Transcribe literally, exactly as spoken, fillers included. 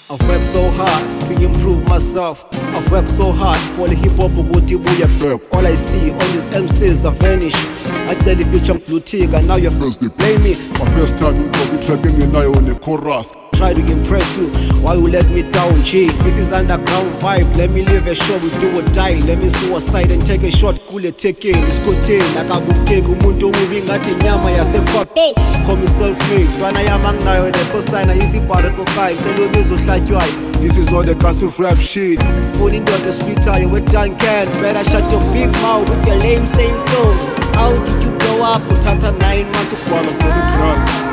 I've worked so hard to improve myself. I've worked so hard for the hip hop ukuthi buya back. All I see, all these M Cs are vanish. I tell the future I'm blue tick and now you're first they blame me. My first time you got me tracking the night on the chorus. Try to impress you, why you let me down, G? This is underground vibe, let me live a show, we do or die. Let me suicide and take a shot, kule take in. It's good thing, nakabukeka umuntu moving ngathi nyama yasekhwapheni. Call me self-made, twana yamangnayo nekosana isibharo kokai, tell ubizo hlatywayo. This is not a massive rap shit. Phone indoda splitter, with Duncan. Better shut your big mouth with your lame same flow. How did you blow up? Uthatha nine months ukubhala ngokudlala.